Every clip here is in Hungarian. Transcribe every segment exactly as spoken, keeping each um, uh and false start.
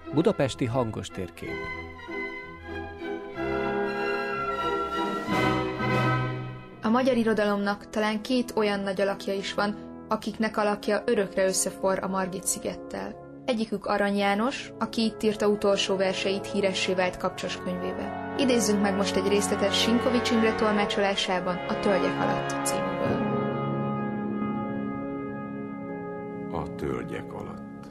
Budapesti hangos térkép. A magyar irodalomnak talán két olyan nagy alakja is van, akiknek alakja örökre összeforr a Margit-szigettel. Egyikük Arany János, aki itt írta utolsó verseit híressé vált kapcsos könyvébe. Idézzünk meg most egy részletet Sinkovics Imre tolmácsolásában a Tölgyek alatt címűből. A tölgyek alatt.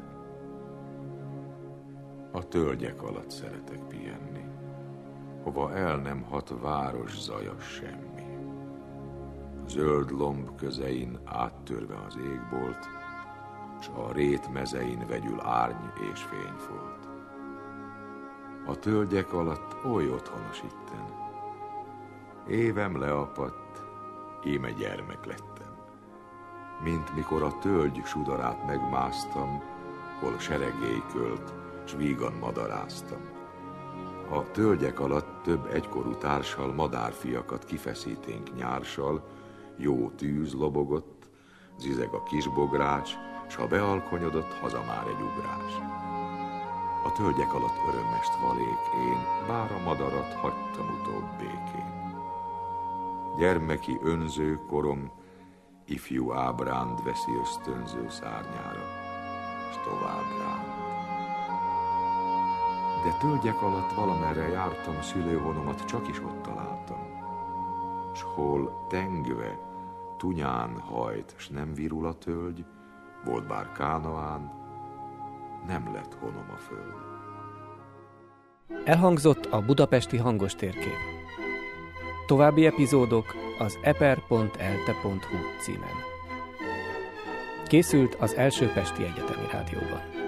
A tölgyek alatt szeretek pihenni, hova el nem hat város zaja semmi. Zöld lomb közein áttörve az égbolt, s a rét mezein vegyül árny és fényfolt. A tölgyek alatt oly otthonos itten. Évem leapadt, íme gyermek lettem. Mint mikor a tölgy sudarát megmásztam, hol seregély költ, s vígan madaráztam. A tölgyek alatt több egykorú társal madárfiakat kifeszíténk nyársal, jó tűz lobogott, zizeg a kisbogrács, s ha bealkonyodott, haza már egy ugrás. A tölgyek alatt örömest valék én, bár a madarat hagytam utóbb békén. Gyermeki önző korom, ifjú ábránd veszi ösztönző szárnyára, s tovább ránd. De tölgyek alatt valamerre jártam, szülővonomat csak is ott találtam. S hol tengve, tunyán hajt, s nem virul a tölgy, volt bár Kánaán, nem lett honom a föld. Elhangzott a budapesti hangos térkép. További epizódok az eper pont elte pont hu címen. Készült az Első Pesti Egyetemi Rádióban.